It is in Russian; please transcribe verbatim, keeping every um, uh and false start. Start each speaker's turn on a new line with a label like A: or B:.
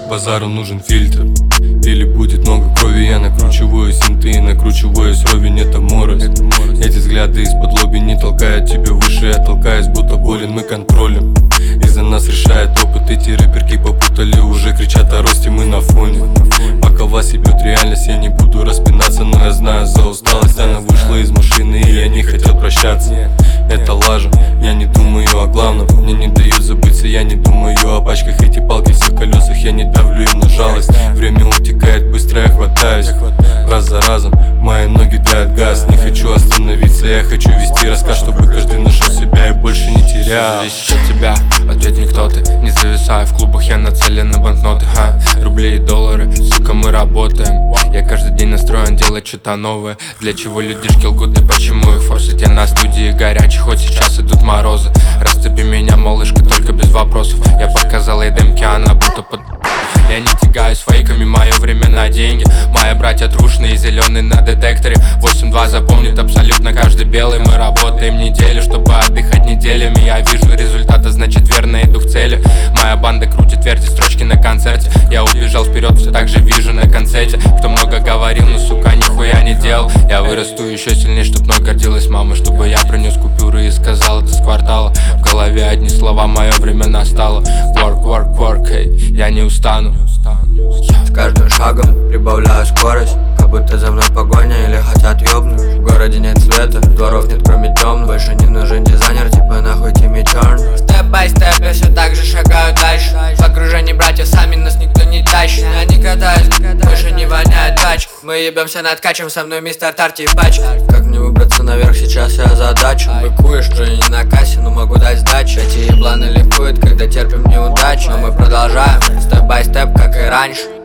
A: базару нужен фильтр. Или будет много крови, я накручиваю синты и накручиваюсь, ровень, это морось. Эти взгляды из-под лоби не толкают тебя выше, я толкаюсь, будто болен, мы контролем. Из-за нас решает опыт, эти рэперки попутали, уже кричат о росте, мы на фоне. Пока вас ебет реальность, я не буду распинаться, но я знаю за усталость. Она вышла из машины, и я не хотел прощаться. Это лажа, я не думаю о главном, мне не дают забыться, я не думаю о пачках, эти палки все в колесах, я не давлю им на жалость. Время утекает быстро, я хватаюсь раз за разом, мои ноги дают газ. Не хочу остановиться, я хочу вести рассказ, чтобы каждый нашел себя и больше не терял.
B: Зависит от тебя, ответь мне кто ты. Не зависаю в клубах, я нацелен на банкноты, ха. Рубли и доллары, сука, мы работаем. Я каждый день настроен делать что-то новое. Для чего людишки лгут и почему их форсить? Я на студии горячий, хоть сейчас идут морозы. Расцепи меня, малышка, только без вопросов. Я показал ей демки, она будто под... Я не тягаюсь фейками, мое время на деньги. Мои братья трушные, зеленые на детекторе. восемь два запомнит абсолютно каждый белый. Мы работаем неделю, чтобы отдыхать неделями. Я вижу результаты, значит верно иду к цели. Моя банда крутит, вертит строчки на концерте. Я убежал вперед, все так же вижу на концерте. Кто много говорил, но сука нихуя не делал. Я вырасту еще сильнее, чтоб мной гордилась мама. Чтобы я принес купюры и сказал это с квартала. В голове одни слова, мое время настало. Work, work, work, hey, я не устану.
C: С каждым шагом прибавляю скорость, как будто за мной погоня или хотят ёбнуть. В городе нет света, дворов нет кроме темных. Больше не нужен дизайнер, типа нахуй Тимми черный. Степ-бай-степ я все так же шагаю дальше. В окружении братьев сами нас никто не тащит. Я не катаюсь, больше не воняет тач. Мы ебемся над качем, со мной мистер Тарти и пач. Как мне выбраться наверх, сейчас я задачу. Быкуешь, уже не на кассе, но могу дать сдачу. Эти ебланы ликуют, когда терпим неудачу. Но мы продолжаем, степ-бай-степ, как и раньше.